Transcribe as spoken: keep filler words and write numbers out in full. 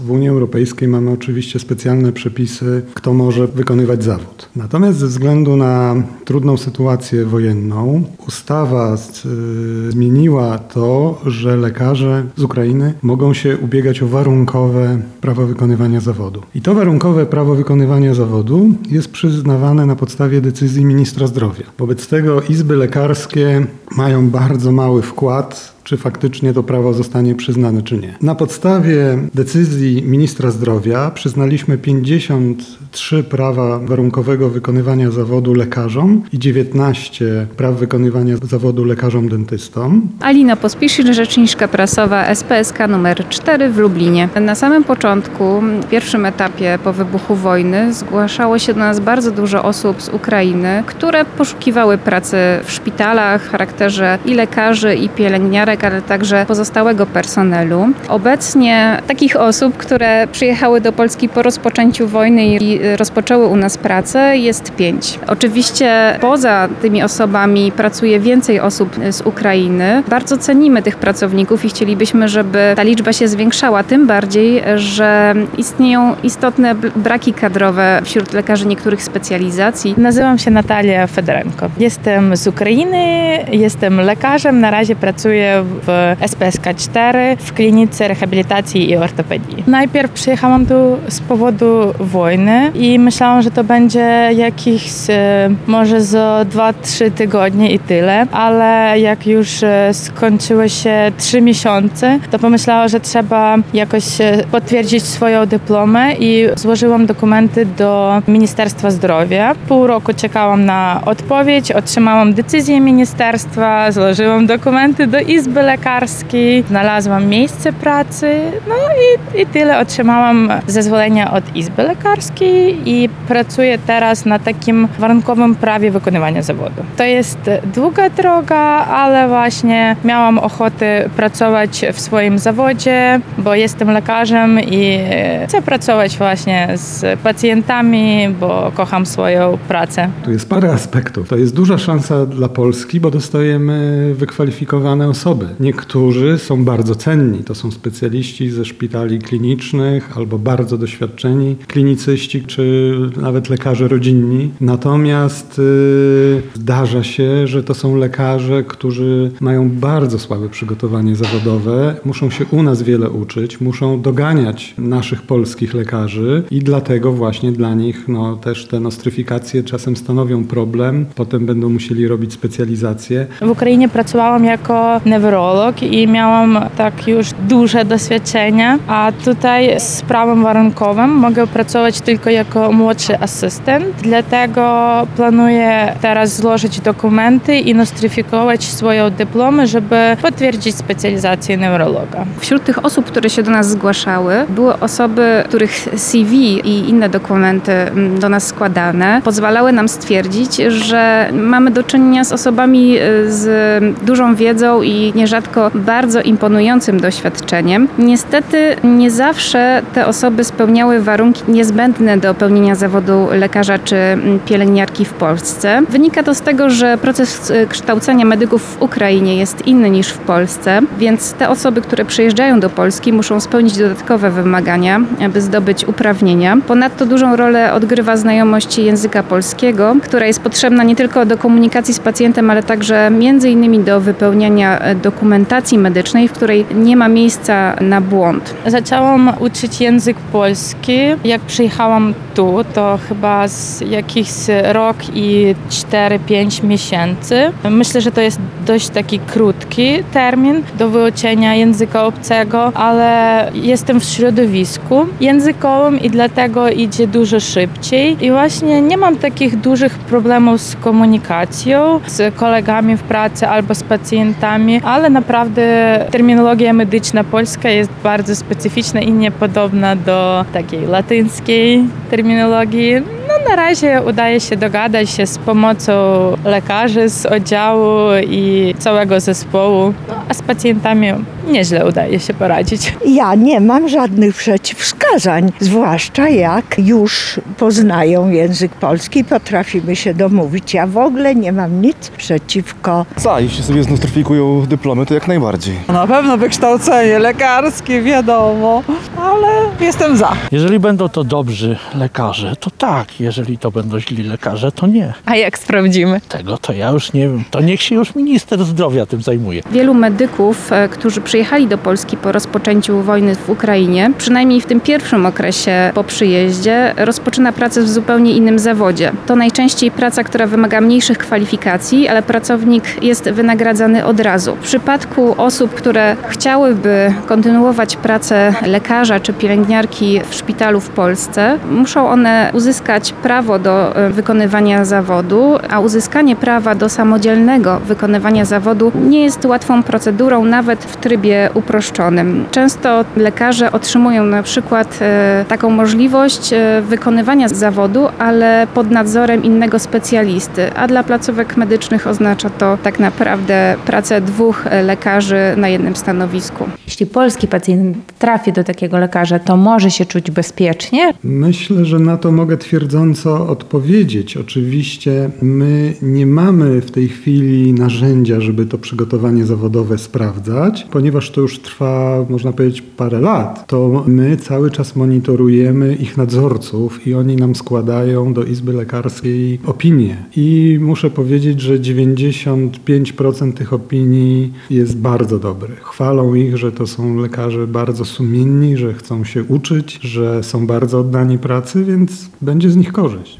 W Unii Europejskiej mamy oczywiście specjalne przepisy, kto może wykonywać zawód. Natomiast ze względu na trudną sytuację wojenną, ustawa z, y, zmieniła to, że lekarze z Ukrainy mogą się ubiegać o warunkowe prawo wykonywania zawodu. I to warunkowe prawo wykonywania zawodu jest przyznawane na podstawie decyzji ministra zdrowia. Wobec tego izby lekarskie mają bardzo mały wkład, czy faktycznie to prawo zostanie przyznane, czy nie. Na podstawie decyzji ministra zdrowia przyznaliśmy pięćdziesiąt trzy prawa warunkowego wykonywania zawodu lekarzom i dziewiętnaście praw wykonywania zawodu lekarzom dentystom. Alina Pospiszil, rzeczniczka prasowa S P S K numer cztery w Lublinie. Na samym początku, w pierwszym etapie po wybuchu wojny, zgłaszało się do nas bardzo dużo osób z Ukrainy, które poszukiwały pracy w szpitalach w charakterze i lekarzy, i pielęgniarek, ale także pozostałego personelu. Obecnie takich osób, które przyjechały do Polski po rozpoczęciu wojny i rozpoczęły u nas pracę, jest pięć. Oczywiście poza tymi osobami pracuje więcej osób z Ukrainy. Bardzo cenimy tych pracowników i chcielibyśmy, żeby ta liczba się zwiększała, tym bardziej, że istnieją istotne braki kadrowe wśród lekarzy niektórych specjalizacji. Nazywam się Natalia Fedorenko. Jestem z Ukrainy, jestem lekarzem, na razie pracuję w S P S K cztery w klinice rehabilitacji i ortopedii. Najpierw przyjechałam tu z powodu wojny i myślałam, że to będzie jakiś może za dwa trzy tygodnie i tyle, ale jak już skończyły się trzy miesiące, to pomyślałam, że trzeba jakoś potwierdzić swoją dyplomę i złożyłam dokumenty do Ministerstwa Zdrowia. Pół roku czekałam na odpowiedź, otrzymałam decyzję ministerstwa, złożyłam dokumenty do Izby Lekarskiej, znalazłam miejsce pracy, no i, i tyle. Otrzymałam zezwolenia od Izby Lekarskiej i pracuję teraz na takim warunkowym prawie wykonywania zawodu. To jest długa droga, ale właśnie miałam ochotę pracować w swoim zawodzie, bo jestem lekarzem i chcę pracować właśnie z pacjentami, bo kocham swoją pracę. Tu jest parę aspektów. To jest duża szansa dla Polski, bo dostajemy wykwalifikowane osoby. Niektórzy są bardzo cenni. To są specjaliści ze szpitali klinicznych albo bardzo doświadczeni klinicyści, czy nawet lekarze rodzinni. Natomiast yy, zdarza się, że to są lekarze, którzy mają bardzo słabe przygotowanie zawodowe, muszą się u nas wiele uczyć, muszą doganiać naszych polskich lekarzy i dlatego właśnie dla nich no, też te nostryfikacje czasem stanowią problem. Potem będą musieli robić specjalizację. W Ukrainie pracowałam jako neurolog i miałam tak już duże doświadczenie, a tutaj z prawem warunkowym mogę pracować tylko jako młodszy asystent. Dlatego planuję teraz złożyć dokumenty i nostryfikować swoją dyplomę, żeby potwierdzić specjalizację neurologa. Wśród tych osób, które się do nas zgłaszały, były osoby, których C V i inne dokumenty do nas składane pozwalały nam stwierdzić, że mamy do czynienia z osobami z dużą wiedzą i nierzadko bardzo imponującym doświadczeniem. Niestety nie zawsze te osoby spełniały warunki niezbędne do pełnienia zawodu lekarza czy pielęgniarki w Polsce. Wynika to z tego, że proces kształcenia medyków w Ukrainie jest inny niż w Polsce, więc te osoby, które przyjeżdżają do Polski, muszą spełnić dodatkowe wymagania, aby zdobyć uprawnienia. Ponadto dużą rolę odgrywa znajomość języka polskiego, która jest potrzebna nie tylko do komunikacji z pacjentem, ale także między innymi do wypełniania dokumentacji medycznej, w której nie ma miejsca na błąd. Zaczęłam uczyć język polski. Jak przyjechałam tu, to chyba z jakichś rok i cztery pięć miesięcy. Myślę, że to jest dość taki krótki termin do wyuczenia języka obcego, ale jestem w środowisku językowym i dlatego idzie dużo szybciej. I właśnie nie mam takich dużych problemów z komunikacją, z kolegami w pracy albo z pacjentami, ale naprawdę terminologia medyczna polska jest bardzo specyficzna i niepodobna do takiej latyńskiej terminologii. No na razie udaje się dogadać się z pomocą lekarzy z oddziału i całego zespołu, a z pacjentami nieźle udaje się poradzić. Ja nie mam żadnych przeciwwskazań, zwłaszcza jak już poznają język polski i potrafimy się domówić. Ja w ogóle nie mam nic przeciwko. Za, jeśli sobie znostryfikują dyplomy, to jak najbardziej. Na pewno wykształcenie lekarskie, wiadomo, ale jestem za. Jeżeli będą to dobrzy lekarze, to tak. Jeżeli to będą źli lekarze, to nie. A jak sprawdzimy? Tego to ja już nie wiem. To niech się już minister zdrowia tym zajmuje. Wielu medyków, e, którzy przyjechali do Polski po rozpoczęciu wojny w Ukrainie, przynajmniej w tym pierwszym okresie po przyjeździe, rozpoczyna pracę w zupełnie innym zawodzie. To najczęściej praca, która wymaga mniejszych kwalifikacji, ale pracownik jest wynagradzany od razu. W przypadku osób, które chciałyby kontynuować pracę lekarza czy pielęgniarki w szpitalu w Polsce, muszą one uzyskać prawo do e, wykonywania zawodu, a uzyskanie prawa do samodzielnego wykonywania zawodu nie jest łatwą procedurą, nawet w trybie uproszczonym. Często lekarze otrzymują na przykład e, taką możliwość e, wykonywania zawodu, ale pod nadzorem innego specjalisty, a dla placówek medycznych oznacza to tak naprawdę pracę dwóch e, lekarzy na jednym stanowisku. Jeśli polski pacjent trafi do takiego lekarza, to może się czuć bezpiecznie? Myślę, że na to mogę twierdząco odpowiedzieć. Oczywiście my nie mamy w tej chwili narzędzia, żeby to przygotowanie zawodowe sprawdzać, ponieważ to już trwa, można powiedzieć, parę lat. To my cały czas monitorujemy ich nadzorców i oni nam składają do Izby Lekarskiej opinie. I muszę powiedzieć, że dziewięćdziesiąt pięć procent tych opinii jest bardzo dobrych. Chwalą ich, że to są lekarze bardzo sumienni, że chcą się uczyć, że są bardzo oddani pracy, więc będzie z nich korzyść.